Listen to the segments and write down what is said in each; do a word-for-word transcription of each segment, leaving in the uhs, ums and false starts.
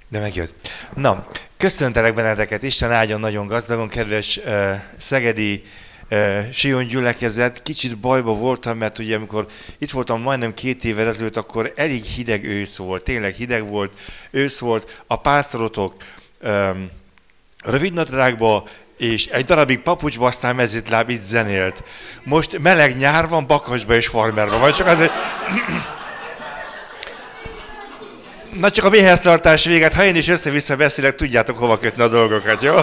De megjött. Na, köszöntelek benneteket, Isten áldjon nagyon gazdagon, kedves uh, szegedi uh, Sion gyülekezet. Kicsit bajba voltam, mert ugye amikor itt voltam majdnem két évvel ezelőtt, akkor elég hideg ősz volt, tényleg hideg volt, ősz volt. A pásztorotok um, rövidnadrágba és egy darabig papucsba, aztán mezitláb itt zenélt. Most meleg nyár van, Bakasba és Farmerba van, csak azért... Na csak a méheztartás véget, ha én is össze-vissza beszélek, tudjátok hova kötni a dolgokat, jó?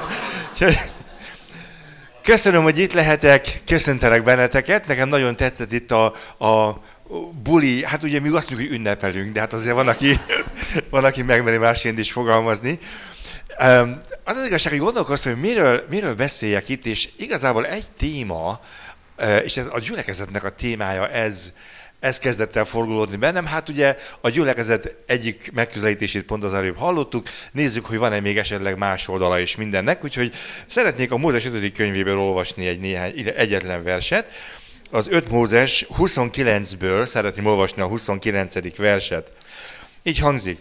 Köszönöm, hogy itt lehetek, köszöntelek benneteket. Nekem nagyon tetszett itt a, a buli, hát ugye mi azt mondjuk, hogy ünnepelünk, de hát azért van, aki, van, aki megmeri másként is fogalmazni. Az az igazság, hogy gondolkoztam, hogy miről, miről beszéljek itt, és igazából egy téma, és ez a gyülekezetnek a témája, ez, ez kezdett el forgolódni bennem. Hát ugye a gyülekezet egyik megközelítését pont az előbb hallottuk, nézzük, hogy van-e még esetleg más oldala is mindennek, úgyhogy szeretnék a Mózes ötödik könyvéből olvasni egy néhány, egyetlen verset. Az öt Mózes huszonkilencből szeretném olvasni a huszonkilencedik verset. Így hangzik.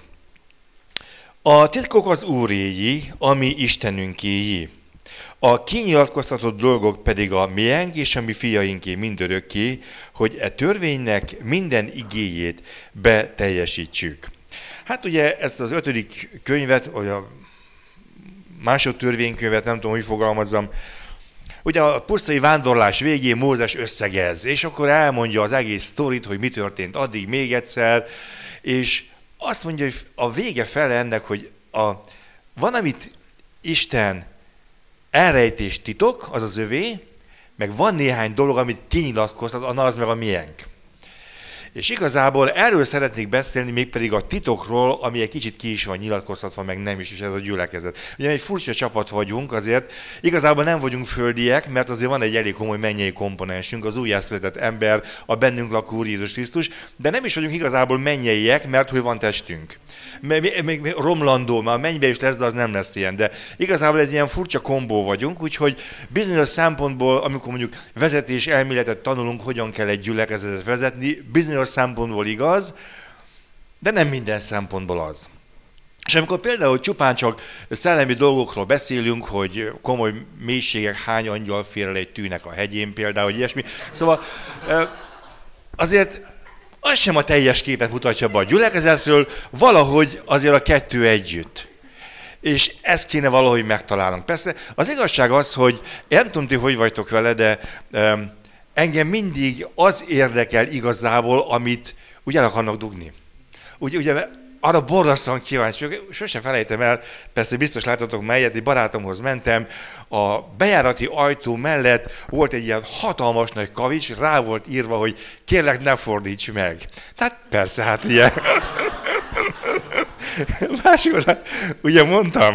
A titkok az Úréi, ami Istenünkéi. A kinyilatkoztatott dolgok pedig a miénk és a mi fiainké mindörökké, hogy e törvénynek minden igéjét beteljesítsük. Hát ugye ezt az ötödik könyvet, vagy a másodtörvénykönyvet, nem tudom, hogy fogalmazzam, ugye a pusztai vándorlás végén Mózes összegez, és akkor elmondja az egész sztorit, hogy mi történt addig még egyszer, és azt mondja, hogy a vége fele ennek, hogy a, van, amit Isten elrejtés titok, az az övé, meg van néhány dolog, amit kinyilatkoztat, az meg a miénk. És igazából erről szeretnék beszélni, mégpedig a titokról, ami egy kicsit ki is van nyilatkoztatva, meg nem is, és ez a gyülekezet. Ugye egy furcsa csapat vagyunk, azért igazából nem vagyunk földiek, mert azért van egy elég komoly mennyei komponensünk, az újjászületett ember, a bennünk lakó Úr Jézus Krisztus, de nem is vagyunk igazából mennyeiek, mert hogy van testünk. Még romlandó, már a mennybe is lesz, de az nem lesz ilyen. De igazából ez ilyen furcsa kombó vagyunk, úgyhogy bizonyos szempontból, amikor mondjuk vezetés elméletet tanulunk, hogyan kell egy gyülekezetet vezetni, bizonyos szempontból igaz, de nem minden szempontból az. És amikor például csupán csak szellemi dolgokról beszélünk, hogy komoly mélységek, hány angyal fér el egy tűnek a hegyén például, hogy ilyesmi. Szóval azért az sem a teljes képet mutatja be a gyülekezetről, valahogy azért a kettő együtt. És ezt kéne valahogy megtalálnunk. Persze az igazság az, hogy nem tudom, ti hogy vagytok vele, de engem mindig az érdekel igazából, amit úgy el akarnak dugni. Ugye, ugye arra borzasztóan kíváncsi vagyok, sose felejtem el, persze biztos láttatok melyet, egy barátomhoz mentem, a bejárati ajtó mellett volt egy ilyen hatalmas nagy kavics, rá volt írva, hogy kérlek ne fordíts meg. Tehát persze, hát ugye... Másikor, ugye mondtam.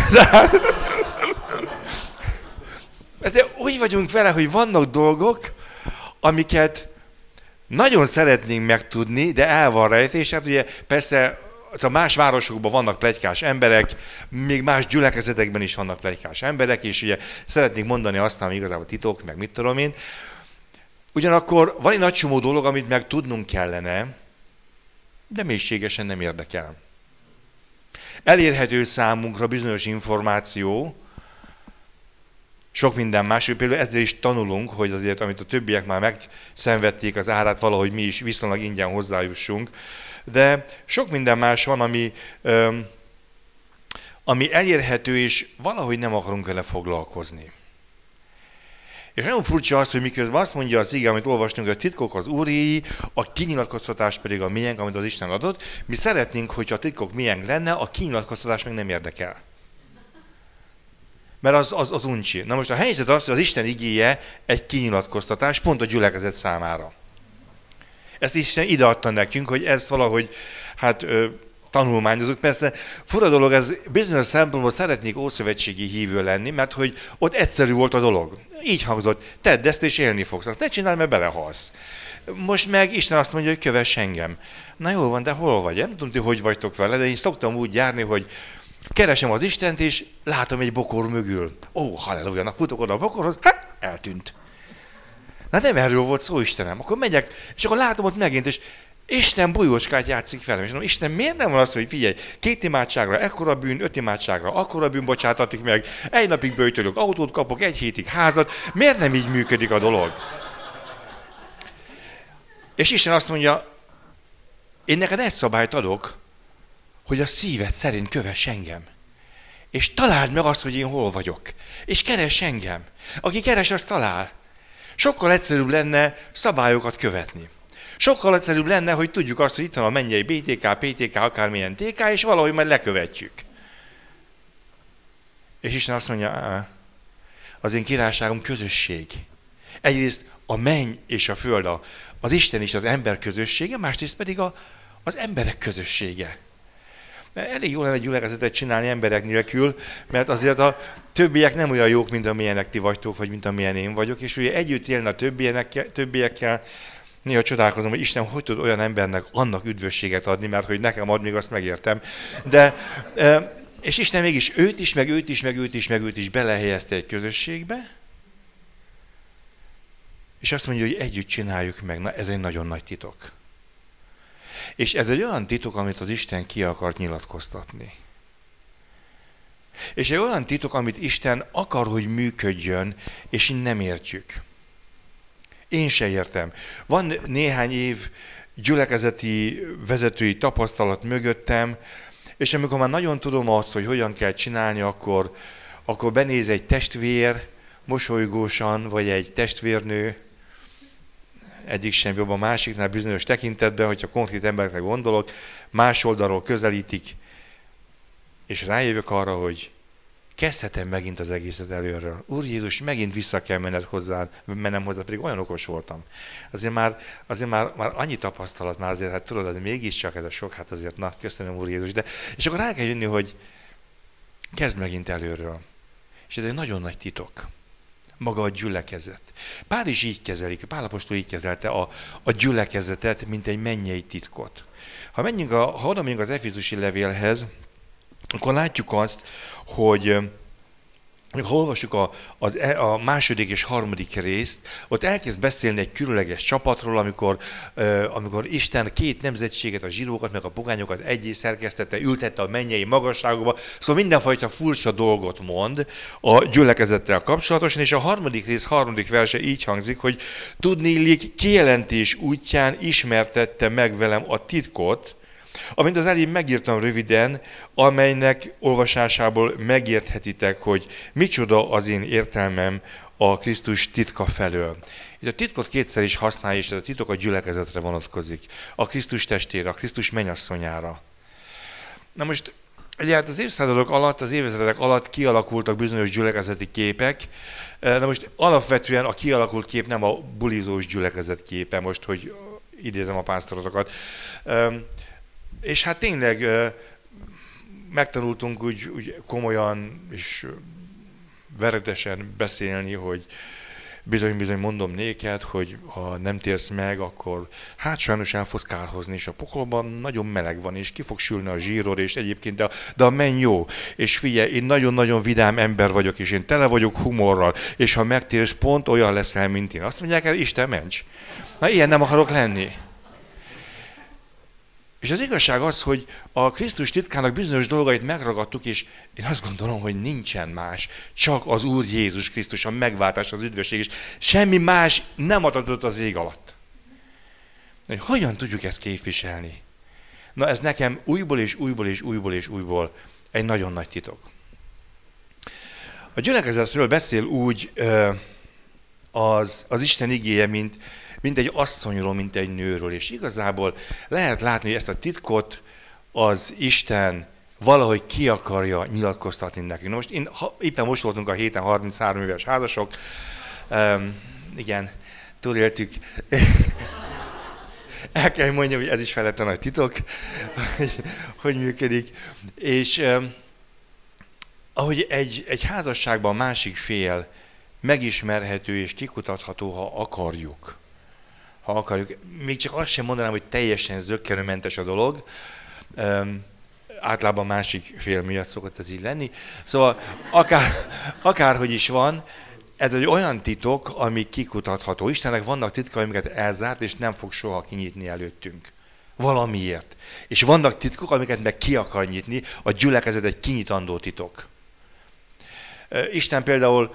De úgy vagyunk vele, hogy vannak dolgok, amiket nagyon szeretnénk megtudni, de el van rejtés. Hát ugye persze a más városokban vannak pletykás emberek, még más gyülekezetekben is vannak pletykás emberek, és ugye szeretnénk mondani azt, ami igazából titok, meg mit tudom én. Ugyanakkor van egy nagy csomó dolog, amit meg tudnunk kellene, de mélységesen nem érdekel. Elérhető számunkra bizonyos információ, sok minden más, például ezzel is tanulunk, hogy azért, amit a többiek már megszenvedték az árát, valahogy mi is viszonylag ingyen hozzájussunk, de sok minden más van, ami, öm, ami elérhető, és valahogy nem akarunk vele foglalkozni. És nagyon furcsa az, hogy miközben azt mondja az ige, amit olvastunk, hogy a titkok az Úréi, a kinyilatkoztatás pedig a miénk, amit az Isten adott. Mi szeretnénk, hogyha a titkok miénk lenne, a kinyilatkoztatás meg nem érdekel. Mert az, az, az uncsi. Na most a helyzet az, hogy az Isten igéje egy kinyilatkoztatás pont a gyülekezet számára. Ezt Isten ideadta nekünk, hogy ezt valahogy hát, ö, tanulmányozunk. Persze fura dolog, ez bizonyos szempontból szeretnék ószövetségi hívő lenni, mert hogy ott egyszerű volt a dolog. Így hangzott, tedd ezt és élni fogsz. Azt ne csinálj, mert belehalsz. Most meg Isten azt mondja, hogy kövess engem. Na jól van, de hol vagy? Nem tudom, ti hogy vagytok vele, de én szoktam úgy járni, hogy keresem az Istent, és látom egy bokor mögül. Ó, halleluja, na futok oda a bokorhoz, hát eltűnt. Na nem erről volt szó, Istenem. Akkor megyek, és akkor látom ott megint, és Isten bujócskát játszik velem. És mondom, Isten, miért nem van az, hogy figyelj, két imádságra ekkora bűn, öt imádságra akkora bűn bocsátatik meg, egy napig böjtölök, autót kapok, egy hétig házat, miért nem így működik a dolog? És Isten azt mondja, én neked egy szabályt adok, hogy a szíved szerint kövess engem. És találd meg azt, hogy én hol vagyok. És keress engem. Aki keres, az talál. Sokkal egyszerűbb lenne szabályokat követni. Sokkal egyszerűbb lenne, hogy tudjuk azt, hogy itt van a mennyei bé té ká, pé té ká, akármilyen té ká, és valahogy majd lekövetjük. És Isten azt mondja, az én királyságom közösség. Egyrészt a menny és a föld, az Isten és az ember közössége, másrészt pedig a, az emberek közössége. Elég jó lenne egy gyülekezetet csinálni emberek nélkül, mert azért a többiek nem olyan jók, mint amilyenek ti vagytok, vagy mint amilyen én vagyok, és ugye együtt élni a többiekkel, néha csodálkozom, hogy Isten hogy tud olyan embernek annak üdvösséget adni, mert hogy nekem ad, még azt megértem. De, és Isten mégis őt is, meg őt is, meg őt is, meg őt is belehelyezte egy közösségbe, és azt mondja, hogy együtt csináljuk meg. Na, ez egy nagyon nagy titok. És ez egy olyan titok, amit az Isten ki akart nyilatkoztatni. És egy olyan titok, amit Isten akar, hogy működjön, és így nem értjük. Én se értem. Van néhány év gyülekezeti vezetői tapasztalat mögöttem, és amikor már nagyon tudom azt, hogy hogyan kell csinálni, akkor, akkor benéz egy testvér, mosolygósan, vagy egy testvérnő, egyik sem jobb a másiknál bizonyos tekintetben, hogyha konkrét emberekre gondolok, más oldalról közelítik, és rájövök arra, hogy kezdhetem megint az egészet előről. Úr Jézus, megint vissza kell menned hozzá, mennem hozzá, pedig olyan okos voltam. Azért már, azért már, már annyi tapasztalat, már azért, hát tudod, az mégiscsak ez a sok, hát azért, na, köszönöm Úr Jézus, de és akkor rá kell jönni, hogy kezd megint előről. És ez egy nagyon nagy titok. Maga a gyülekezet. Pál is így kezelik, Pál apostol így kezelte a, a gyülekezetet, mint egy mennyei titkot. Ha menjünk a, ha oda megyünk az Efézusi levélhez, akkor látjuk azt, hogy ha olvassuk a, a, a második és harmadik részt, ott elkezd beszélni egy különleges csapatról, amikor, uh, amikor Isten két nemzetséget, a zsidókat, meg a pogányokat egyé szerkesztette, ültette a mennyei magasságokba, szóval mindenfajta furcsa dolgot mond a gyülekezettel kapcsolatosan, és a harmadik rész harmadik verse így hangzik, hogy tudnélik, kijelentés útján ismertette meg velem a titkot, amint az elég megírtam röviden, amelynek olvasásából megérthetitek, hogy micsoda az én értelmem a Krisztus titka felől. Itt a titkot kétszer is használja, és ez a titok a gyülekezetre vonatkozik. A Krisztus testére, a Krisztus mennyasszonyára. Na most, ugye hát az évszázadok alatt, az évezredek alatt kialakultak bizonyos gyülekezeti képek. Na most alapvetően a kialakult kép nem a bulizós gyülekezet képe, most, hogy idézem a pásztorotokat. És hát tényleg megtanultunk úgy, úgy komolyan és veretesen beszélni, hogy bizony-bizony mondom néked, hogy ha nem térsz meg, akkor hát sajnos el fogsz kárhozni, és a pokolban nagyon meleg van, és ki fog sülni a zsírod, és egyébként, de, de a menny jó. És figyelj, én nagyon-nagyon vidám ember vagyok, és én tele vagyok humorral, és ha megtérsz, pont olyan leszel, mint én. Azt mondják el, Isten ments. Na, ilyen nem akarok lenni. És az igazság az, hogy a Krisztus titkának bizonyos dolgait megragadtuk, és én azt gondolom, hogy nincsen más, csak az Úr Jézus Krisztus, a megváltás, az üdvösség, és semmi más nem adatott az ég alatt. Hogy hogyan tudjuk ezt képviselni? Na ez nekem újból és újból és újból és újból egy nagyon nagy titok. A gyülekezetről beszél úgy az, az Isten igéje, mint mint egy asszonyról, mint egy nőről. És igazából lehet látni, hogy ezt a titkot az Isten valahogy ki akarja nyilatkoztatni nekünk. Na most én, ha, éppen most voltunk a héten harminchárom éves házasok, um, igen, túléltük. El kell mondjam, hogy ez is felett a nagy titok, hogy, hogy működik. És um, ahogy egy, egy házasságban másik fél megismerhető és kikutatható, ha akarjuk. Ha akarjuk. Még csak azt sem mondanám, hogy teljesen zökkenőmentes a dolog. Um, általában másik fél miatt szokott ez így lenni. Szóval akár, akárhogy is van, ez egy olyan titok, ami kikutatható. Istennek vannak titkai, amiket elzárt, és nem fog soha kinyitni előttünk. Valamiért. És vannak titkok, amiket meg ki akar nyitni, a gyülekezet egy kinyitandó titok. Isten például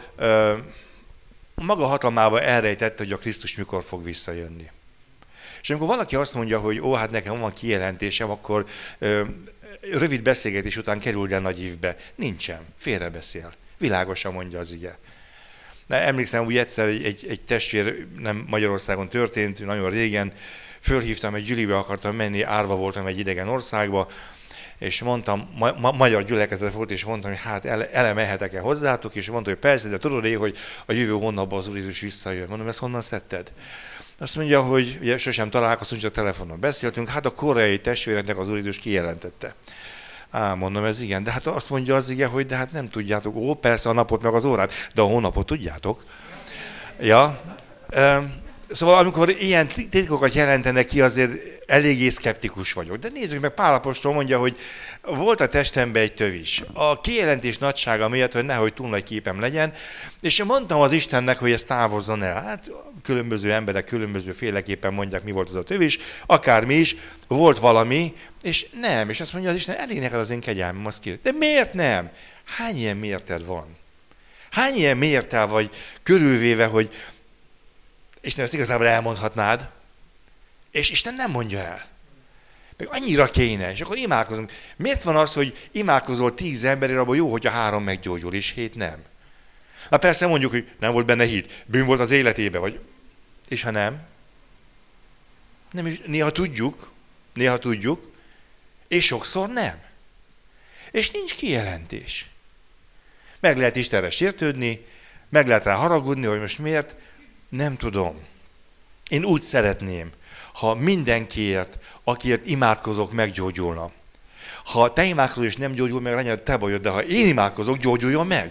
maga hatalmába elrejtette, hogy a Krisztus mikor fog visszajönni. És amikor valaki azt mondja, hogy ó, hát nekem van kijelentésem, akkor ö, rövid beszélgetés után kerül el nagy ívbe. Nincsen, félrebeszél. Világosan mondja az ige. De emlékszem, úgy egyszer egy, egy, egy testvér, nem Magyarországon történt, nagyon régen, fölhívtam, egy gyülibe akartam menni, árva voltam egy idegen országba, és mondtam, ma, ma, magyar gyülekezet volt, és mondtam, hogy hát ele, elemehetek-e hozzátok, és mondta, hogy persze, de tudod én, hogy a jövő hónapban az Úr Jézus visszajön. Mondom, ezt honnan szedted? Azt mondja, hogy ugye sosem találkoztunk, csak telefonon beszéltünk, hát a koreai testvéreknek az Úr Jézus kijelentette. Á, mondom, ez igen, de hát azt mondja az ige, hogy de hát nem tudjátok, ó, persze a napot meg az órát, de a hónapot tudjátok. Ja, szóval amikor ilyen titkokat jelentenek ki, azért eléggé szkeptikus vagyok. De nézzük meg, Pál apostol mondja, hogy volt a testemben egy tövis. A kijelentés nagysága miatt, hogy nehogy túl nagy képem legyen, és mondtam az Istennek, hogy ezt távozzon el. Hát különböző emberek különböző féleképpen mondják, mi volt az a tövis, akármi is, volt valami, és nem. És azt mondja az Isten, elég neked az én kegyelmem, az ki. De miért nem? Hány ilyen mérted van? Hány ilyen mértel vagy körülvéve, hogy Isten ezt igazából elmondhatnád, és Isten nem mondja el. Meg annyira kéne, és akkor imádkozunk. Miért van az, hogy imádkozol tíz emberért, abban jó, hogyha három meggyógyul, és hét nem? Na persze mondjuk, hogy nem volt benne hit, bűn volt az életébe, vagy... És ha nem? Nem is, néha tudjuk, néha tudjuk, és sokszor nem. És nincs kijelentés. Meg lehet Istenre sértődni, meg lehet rá haragudni, hogy most miért, nem tudom. Én úgy szeretném, ha mindenkiért, akiért imádkozok, meggyógyulna. Ha te imádkozol és nem gyógyul meg, legyen te bajod, de ha én imádkozok, gyógyuljon meg.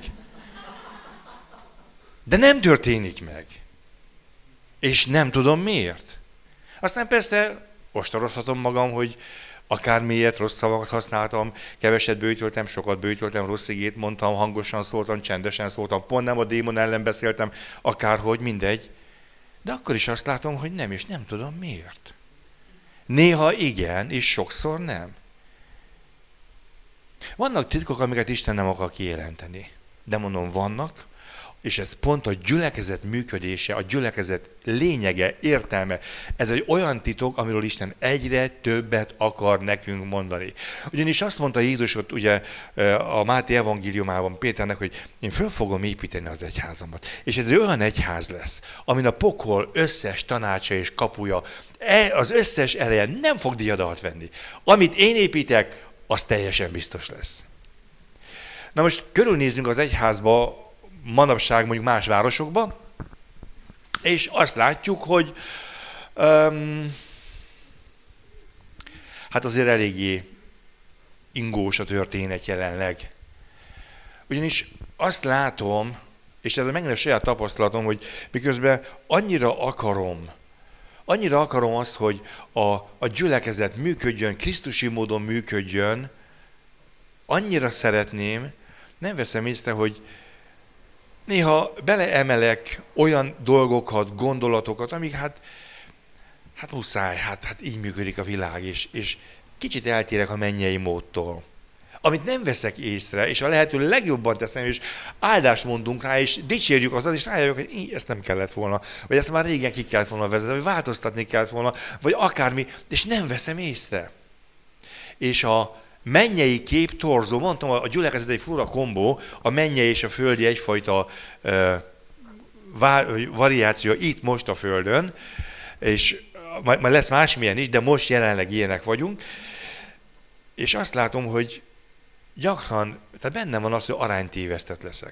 De nem történik meg. És nem tudom miért. Aztán persze ostorozhatom magam, hogy akármiért rossz szavakat használtam, keveset bőjtöltem, sokat bőjtöltem, rossz igét mondtam, hangosan szóltam, csendesen szóltam, pont nem a démon ellen beszéltem, akárhogy, mindegy. De akkor is azt látom, hogy nem, és nem tudom miért. Néha igen, és sokszor nem. Vannak titkok, amiket Isten nem akar kijelenteni. De mondom, vannak, és ez pont a gyülekezet működése, a gyülekezet lényege, értelme. Ez egy olyan titok, amiről Isten egyre többet akar nekünk mondani. Ugyanis azt mondta Jézus ott ugye a Máté evangéliumában Péternek, hogy én föl fogom építeni az egyházamat. És ez egy olyan egyház lesz, amin a pokol összes tanácsa és kapuja, az összes ereje nem fog diadalt venni. Amit én építek, az teljesen biztos lesz. Na most körülnézzünk az egyházba, manapság mondjuk más városokban, és azt látjuk, hogy um, hát azért eléggé ingós a történet jelenleg. Ugyanis azt látom, és ez megint a saját tapasztalatom, hogy miközben annyira akarom, annyira akarom azt, hogy a, a gyülekezet működjön, krisztusi módon működjön, annyira szeretném, nem veszem észre, hogy néha beleemelek olyan dolgokat, gondolatokat, amik hát, hát muszáj, hát, hát így működik a világ, és, és kicsit eltérek a mennyei módtól. Amit nem veszek észre, és a lehető legjobban teszem, és áldást mondunk rá, és dicsérjük azat, és rájövök, hogy ezt nem kellett volna, vagy ezt már régen ki kellett volna vezetni, vagy változtatni kellett volna, vagy akármi, és nem veszem észre. És a mennyei kép torzó, mondtam, a gyülekezet egy fura kombó, a mennyei és a földi egyfajta uh, variáció itt most a földön, és majd lesz másmilyen is, de most jelenleg ilyenek vagyunk, és azt látom, hogy gyakran, tehát bennem van az, hogy aránytévesztett leszek.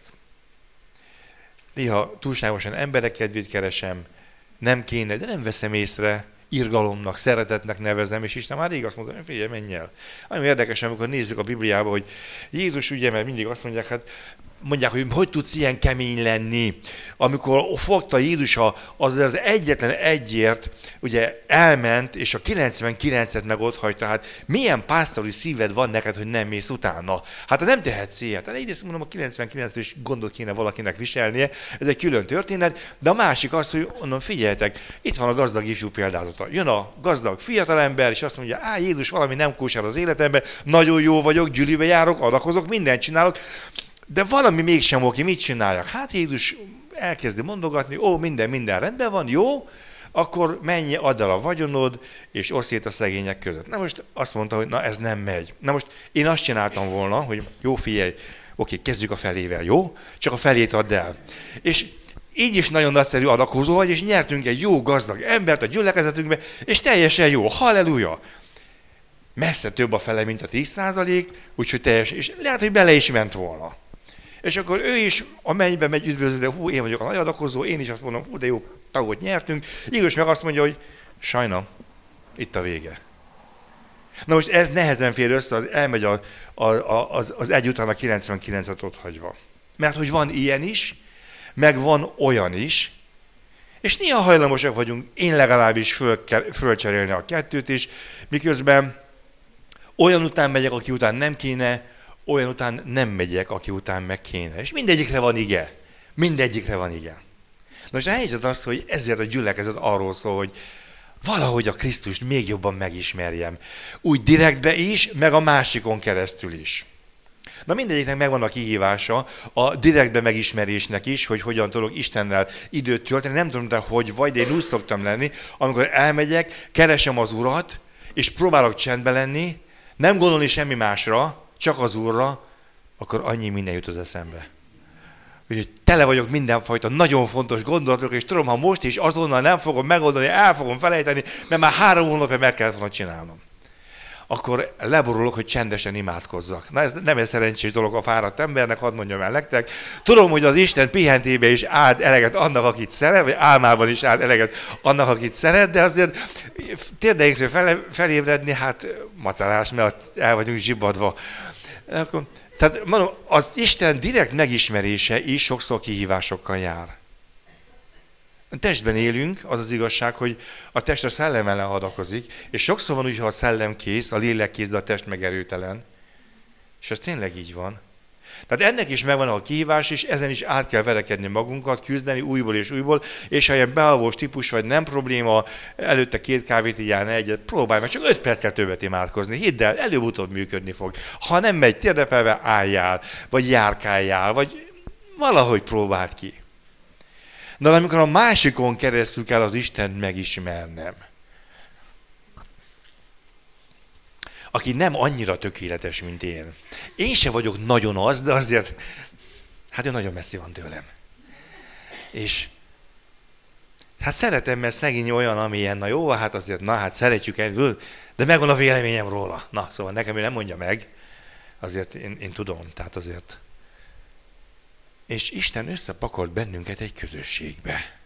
Néha túlságosan emberek kedvét keresem, nem kéne, de nem veszem észre, irgalomnak, szeretetnek nevezem, és Isten már rég azt mondta, hogy figyelj, menj el. Nagyon érdekes, amikor nézzük a Bibliába, hogy Jézus ugye, mert mindig azt mondják, hát mondják, hogy hogy tudsz ilyen kemény lenni, amikor fogta Jézus az, az egyetlen egyért, ugye elment, és a kilencvenkilencet meg ott hagyta. Hát milyen pásztori szíved van neked, hogy nem mész utána? Hát nem tehetsz ilyet. Hát egyrészt mondom, a kilencvenkilencet is gondot kéne valakinek viselnie, ez egy külön történet, de a másik az, hogy onnan figyeljetek, itt van a gazdag ifjú példázata. Jön a gazdag fiatalember, és azt mondja, á, Jézus, valami nem kóser az életemben, nagyon jó vagyok, gyűlibe járok, adakozok, mindent csinálok, de valami mégsem oké, mit csináljak? Hát Jézus elkezdi mondogatni, ó, minden, minden rendben van, jó, akkor menj, add el a vagyonod, és oszd szét a szegények között. Na most azt mondta, hogy na ez nem megy. Na most én azt csináltam volna, hogy jó, figyelj, oké, kezdjük a felével, jó? Csak a felét add el. És így is nagyon nagyszerű adakozó vagy, és nyertünk egy jó, gazdag embert a gyülekezetünkbe, és teljesen jó, halleluja! Messze több a fele, mint a tíz százalék, úgyhogy teljesen, és lehet, hogy bele is ment volna. És akkor ő is a mennybe megy üdvözlő, hú, én vagyok a nagy adakozó, én is azt mondom, hú, de jó tagot nyertünk. Jézus meg azt mondja, hogy sajna, itt a vége. Na most ez nehezen fér össze, az elmegy a, a, a, az, az egy után a kilencvenkilencet ott hagyva. Mert hogy van ilyen is, meg van olyan is, és néha hajlamosak vagyunk, én legalábbis föl, fölcserélni a kettőt is, miközben olyan után megyek, aki után nem kéne, olyan után nem megyek, aki után meg kéne. És mindegyikre van ige. Mindegyikre van ige. Most a helyzet az, hogy ezért a gyülekezet arról szól, hogy valahogy a Krisztust még jobban megismerjem. Úgy direktbe is, meg a másikon keresztül is. Na mindegyiknek megvan a kihívása, a direktbe megismerésnek is, hogy hogyan tudok Istennel időt tölteni. Nem tudom, de hogy vagy, de én úgy szoktam lenni, amikor elmegyek, keresem az Urat, és próbálok csendbe lenni, nem gondolni semmi másra, csak az Úrra, akkor annyi minden jut az eszembe. Úgyhogy tele vagyok mindenfajta nagyon fontos gondolatok, és tudom, ha most is azonnal nem fogom megoldani, el fogom felejteni, mert már három hónapja meg kellett volna csinálnom. Akkor leborulok, hogy csendesen imádkozzak. Na ez nem egy szerencsés dolog a fáradt embernek, hadd mondjam el nektek. Tudom, hogy az Isten pihentébe is áld eleget annak, akit szeret, vagy álmában is áld eleget annak, akit szeret, de azért térdeinkről fel, felébredni, hát macerás, mert el vagyunk zsibbadva. Akkor, tehát mondom, az Isten direkt megismerése is sokszor kihívásokkal jár. A testben élünk, az az igazság, hogy a test a szellem ellen hadakozik, és sokszor van úgy, ha a szellem kész, a lélek kész, de a test meg erőtelen. És ez tényleg így van. Tehát ennek is megvan a kihívás, és ezen is át kell verekedni magunkat, küzdeni újból és újból, és ha ilyen bealvós típus vagy, nem probléma, előtte két kávét igyálni egyet, próbálj meg, csak öt perccel többet imádkozni, hidd el, előbb-utóbb működni fog. Ha nem megy térdepelve, álljál, vagy járkáljál, vagy valahogy próbáld ki. De amikor a másikon keresztül kell az Istent megismernem, aki nem annyira tökéletes, mint én. Én se vagyok nagyon az, de azért, hát ő nagyon messzi van tőlem. És hát szeretem, mert szegény olyan, amilyen, na jó, hát azért, na hát szeretjük el, de megvan a véleményem róla. Na, szóval nekem ő nem mondja meg, azért én, én tudom, tehát azért. És Isten összepakolt bennünket egy közösségbe,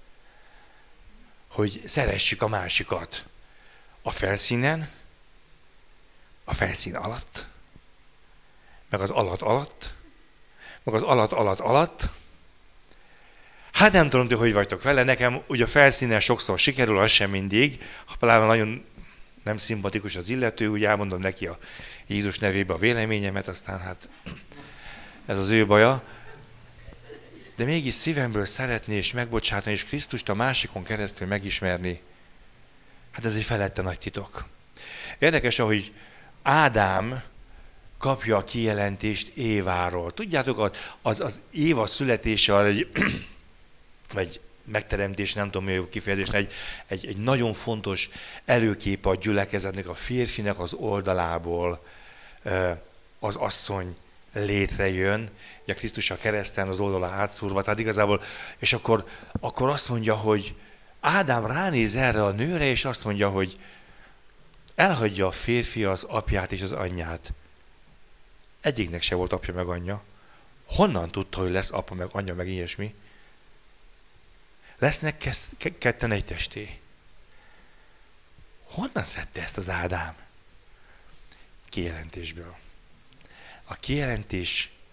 hogy szeressük a másikat a felszínen, a felszín alatt, meg az alatt alatt, meg az alatt alatt alatt. Hát nem tudom, hogy hogy vagytok vele, nekem ugye a felszínen sokszor sikerül, az sem mindig, ha pláne nagyon nem szimpatikus az illető, úgy elmondom neki a Jézus nevébe a véleményemet, aztán hát ez az ő baja. De mégis szívemből szeretni és megbocsátani, és Krisztust a másikon keresztül megismerni, hát ez egy felette nagy titok. Érdekes, ahogy Ádám kapja a kijelentést Éváról. Tudjátok, az, az Éva születése, egy, vagy megteremtés, nem tudom mi a kifejezés, egy, egy, egy nagyon fontos előképe a gyülekezetnek, a férfinek az oldalából az asszony létrejön, ugye Krisztus a kereszten az oldala átszúrva, tehát igazából, és akkor, akkor azt mondja, hogy Ádám ránéz erre a nőre, és azt mondja, hogy elhagyja a férfi az apját és az anyját. Egyiknek se volt apja meg anyja. Honnan tudta, hogy lesz apa meg anyja meg ilyesmi? Lesznek ke- ketten egy testé. Honnan szedte ezt az Ádám? Kijelentésből. A kijelentés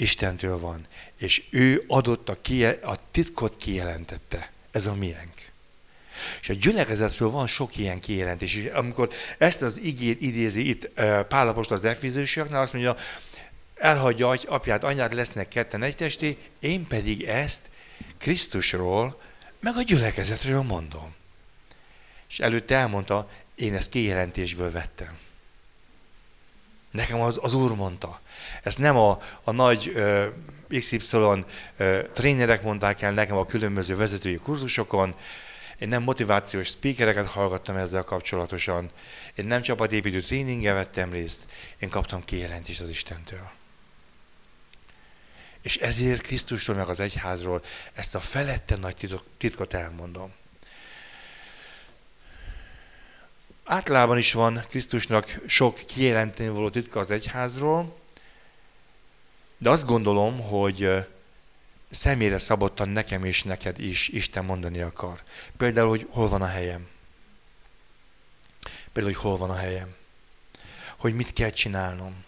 Istentől van. És ő adott a, kie- a titkot kijelentette. Ez a miénk. És a gyülekezetről van sok ilyen kijelentés. És amikor ezt az igét idézi itt Pál apostol az Efézusiaknál, azt mondja, elhagyja apját, anyát, lesznek ketten egy testé, én pedig ezt Krisztusról, meg a gyülekezetről mondom. És előtte elmondta, én ezt kijelentésből vettem. Nekem az, az Úr mondta. Ezt nem a, a nagy uh, iksz ipszilon uh, trénerek mondták el nekem a különböző vezetői kurzusokon. Én nem motivációs speakereket hallgattam ezzel kapcsolatosan. Én nem csapatépítő tréningen vettem részt. Én kaptam kijelentést az Istentől. És ezért Krisztusról meg az egyházról ezt a feledten nagy titkot elmondom. Általában is van Krisztusnak sok kijelenteni való titka az egyházról, de azt gondolom, hogy személyre szabottan nekem és neked is Isten mondani akar. Például, hogy hol van a helyem. Például, hogy hol van a helyem. Hogy mit kell csinálnom.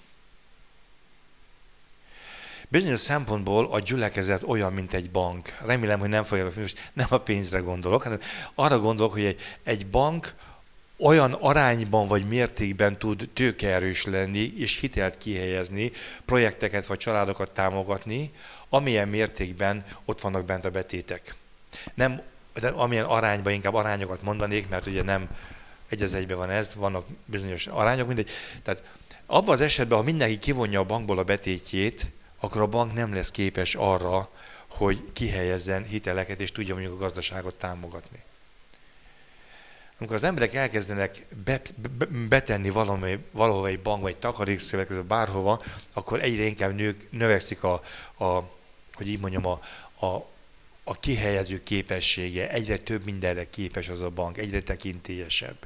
Bizonyos szempontból a gyülekezet olyan, mint egy bank. Remélem, hogy nem fogja, most nem a pénzre gondolok, hanem arra gondolok, hogy egy, egy bank olyan arányban vagy mértékben tud tőkeerős lenni, és hitelt kihelyezni, projekteket vagy családokat támogatni, amilyen mértékben ott vannak bent a betétek. Nem, de amilyen arányban, inkább arányokat mondanék, mert ugye nem egy az egyben van ez, vannak bizonyos arányok, mindegy. Tehát abban az esetben, ha mindenki kivonja a bankból a betétjét, akkor a bank nem lesz képes arra, hogy kihelyezzen hiteleket, és tudja mondjuk a gazdaságot támogatni. Amikor az emberek elkezdenek bet, be, betenni valami, valahova egy bank, vagy takarékszövetkező, bárhova, akkor egyre inkább nők, növekszik a, a, hogy így mondjam, a, a, a kihelyező képessége. Egyre több mindenre képes az a bank, egyre tekintélyesebb.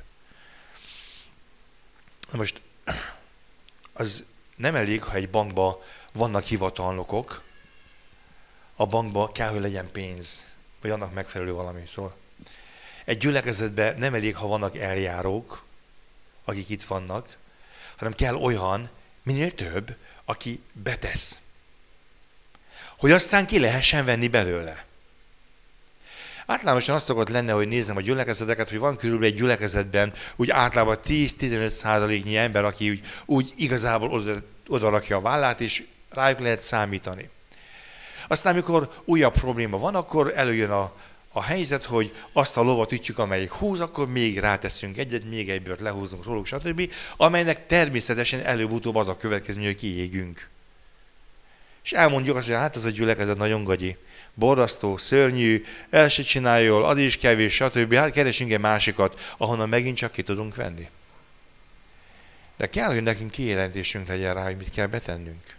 Most az nem elég, ha egy bankban vannak hivatalnokok, a bankban kell, hogy legyen pénz, vagy annak megfelelő valami. Szóval egy gyülekezetben nem elég, ha vannak eljárók, akik itt vannak, hanem kell olyan, minél több, aki betesz. Hogy aztán ki lehessen venni belőle. Általánosan azt szokott lenne, hogy nézem a gyülekezeteket, hogy van körülbelül egy gyülekezetben úgy általában tíz-tizenöt százaléknyi ember, aki úgy, úgy igazából oda, oda rakja a vállát, és rájuk lehet számítani. Aztán, amikor újabb probléma van, akkor előjön a, a helyzet, hogy azt a lovat ütjük, amelyik húz, akkor még ráteszünk egyet, még egy bört lehúzunk róluk, stb., amelynek természetesen előbb-utóbb az a következmény, hogy kiégünk. És elmondjuk azt, hogy hát ez a gyülekezet nagyon gagyi, borzasztó, szörnyű, el se csinálja jól, az is kevés, stb. Hát keresünk egy másikat, ahonnan megint csak ki tudunk venni. De kell, hogy nekünk kijelentésünk legyen rá, hogy mit kell betennünk.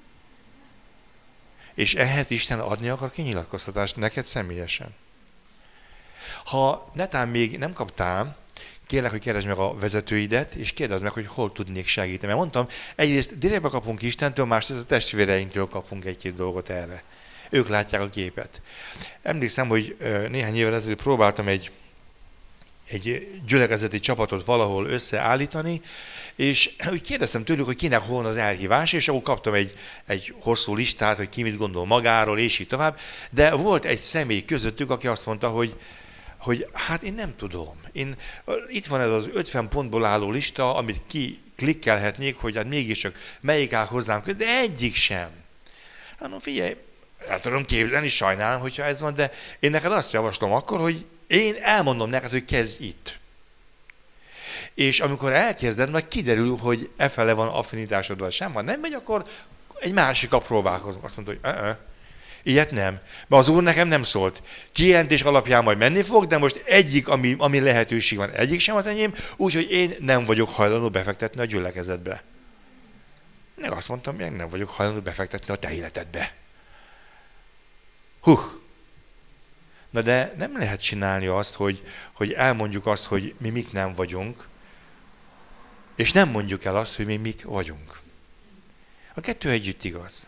És ehhez Isten adni akar kinyilatkoztatást neked személyesen. Ha netán még nem kaptál, kérlek, hogy kérdezd meg a vezetőidet, és kérdezd meg, hogy hol tudnék segíteni. Mert mondtam, egyrészt direktbe kapunk Istentől, másrészt a testvéreinktől kapunk egy-két dolgot erre. Ők látják a képet. Emlékszem, hogy néhány évvel ezelőtt próbáltam egy, egy gyülekezeti csapatot valahol összeállítani, és úgy kérdeztem tőlük, hogy kinek hol van az elhívás, és akkor kaptam egy, egy hosszú listát, hogy ki mit gondol magáról, és így tovább. De volt egy személy közöttük, aki azt mondta, hogy hogy hát én nem tudom. Én, itt van ez az ötven pontból álló lista, amit ki klikkelhetnék, hogy hát mégiscsak melyik áll hozzám, de egyik sem. Hát no, figyelj, el tudom képzelni, sajnálom, hogyha ez van, de én neked azt javaslom akkor, hogy én elmondom neked, hogy kezdj itt. És amikor elkezded, majd kiderül, hogy efele van affinitásod, vagy sem, ha nem megy, akkor egy másikkal próbálkozunk. Azt mondta, hogy uh-uh. Ilyet nem. Mert az Úr nekem nem szólt. Kijelentés alapján majd menni fog, de most egyik, ami, ami lehetőség van, egyik sem az enyém, úgyhogy én nem vagyok hajlandó befektetni a gyülekezetbe. Meg azt mondtam, én nem vagyok hajlandó befektetni a te életedbe. Hú. Na de nem lehet csinálni azt, hogy, hogy elmondjuk azt, hogy mi mik nem vagyunk, és nem mondjuk el azt, hogy mi mik vagyunk. A kettő együtt igaz.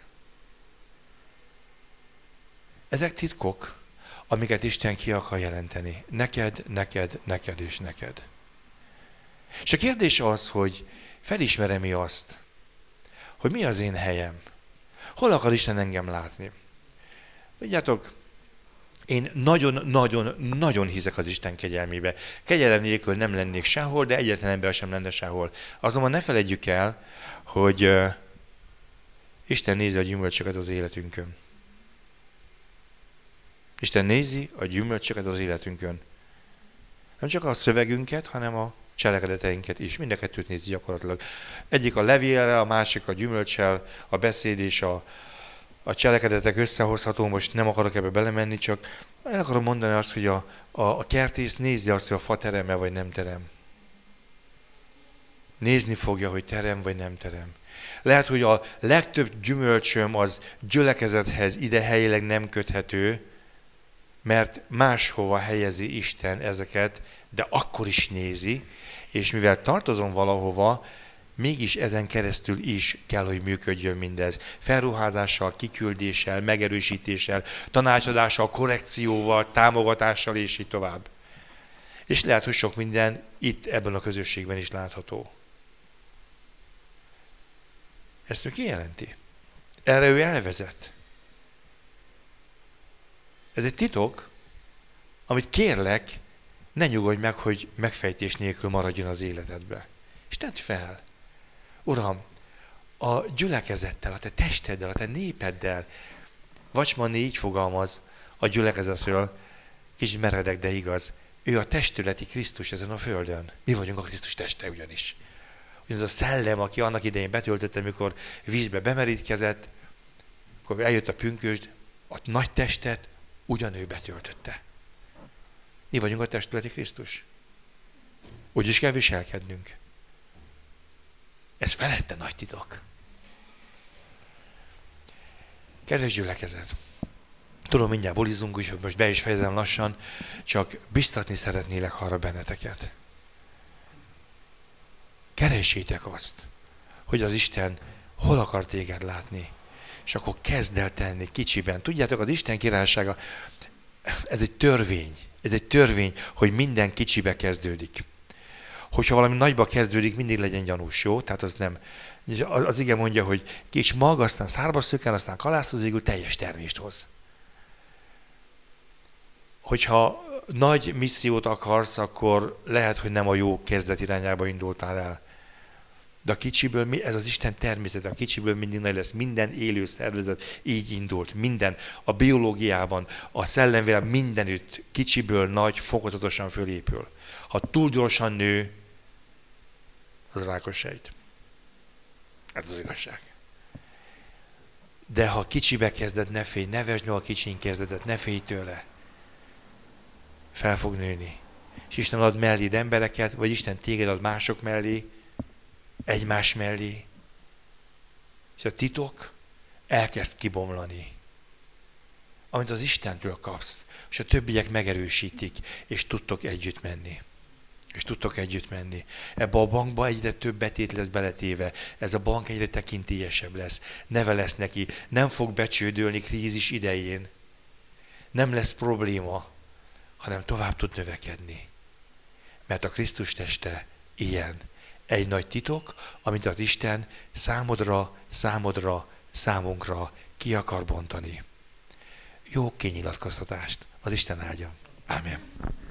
Ezek titkok, amiket Isten ki akar jelenteni. Neked, neked, neked és neked. És a kérdés az, hogy felismerem-e azt, hogy mi az én helyem? Hol akar Isten engem látni? Tudjátok, én nagyon-nagyon-nagyon hiszek az Isten kegyelmébe. Kegyelem nélkül nem lennék sehol, de egyetlen ember sem lenne sehol. Azonban ne feledjük el, hogy uh, Isten nézi a gyümölcsöket az életünkön. Isten nézi a gyümölcsöket az életünkön. Nem csak a szövegünket, hanem a cselekedeteinket is. Mind a kettőt nézi gyakorlatilag. Egyik a levélre, a másik a gyümölccsel, a beszéd és a, a cselekedetek összehozható. Most nem akarok ebbe belemenni, csak el akarom mondani azt, hogy a, a, a kertész nézi azt, hogy a fa terem-e vagy nem terem. Nézni fogja, hogy terem vagy nem terem. Lehet, hogy a legtöbb gyümölcsöm az gyülekezethez ide helyileg nem köthető, mert máshova helyezi Isten ezeket, de akkor is nézi, és mivel tartozom valahova, mégis ezen keresztül is kell, hogy működjön mindez. Felruházással, kiküldéssel, megerősítéssel, tanácsadással, korrekcióval, támogatással, és így tovább. És lehet, hogy sok minden itt ebben a közösségben is látható. Ezt ő kijelenti. Erre ő elvezet. Ez egy titok, amit kérlek, ne nyugodj meg, hogy megfejtés nélkül maradjon az életedbe. És tedd fel. Uram, a gyülekezettel, a te testeddel, a te népeddel, Vacsman így fogalmaz a gyülekezetről, kicsit meredek, de igaz. Ő a testületi Krisztus ezen a földön. Mi vagyunk a Krisztus teste ugyanis. Ugyanaz a szellem, aki annak idején betöltötte, amikor vízbe bemerítkezett, akkor eljött a pünkösd, a nagy testet ugyanő betöltötte. Mi vagyunk a testületi Krisztus. Úgy is kell viselkednünk. Ez felette nagy titok. Kedves gyülekezet! Tudom, mindjárt bulizunk, úgyhogy most be is fejezem lassan, csak biztatni szeretnélek arra benneteket. Keressétek azt, hogy az Isten hol akar téged látni, és akkor kezd el tenni kicsiben. Tudjátok, az Isten királysága, ez egy törvény, ez egy törvény, hogy minden kicsibe kezdődik. Hogyha valami nagyba kezdődik, mindig legyen gyanús, jó? Tehát az nem. Az, az ige mondja, hogy kicsi mag, aztán szárba szökkel, aztán kalászozégül teljes termést hoz. Hogyha nagy missziót akarsz, akkor lehet, hogy nem a jó kezdet irányába indultál el. De a kicsiből, ez az Isten természete, a kicsiből mindig nagy lesz. Minden élő szervezet így indult. Minden. A biológiában, a szellemvilágban mindenütt kicsiből nagy, fokozatosan fölépül. Ha túl gyorsan nő, az rákos sejt. Ez az igazság. De ha kicsibe kezded, ne félj, ne vesd meg a kicsin kezdetet, ne félj tőle. Fel fog nőni. És Isten ad melléd embereket, vagy Isten téged ad mások mellé, egymás mellé. És a titok elkezd kibomlani. Amit az Istentől kapsz, és a többiek megerősítik, és tudtok együtt menni. És tudtok együtt menni. Ebbe a bankba egyre több betét lesz beletéve. Ez a bank egyre tekintélyesebb lesz. Neve lesz neki. Nem fog becsődölni krízis idején. Nem lesz probléma, hanem tovább tud növekedni. Mert a Krisztus teste ilyen. Egy nagy titok, amit az Isten számodra, számodra, számunkra ki akar bontani. Jó kinyilatkoztatást. Az Isten áldja. Ámen.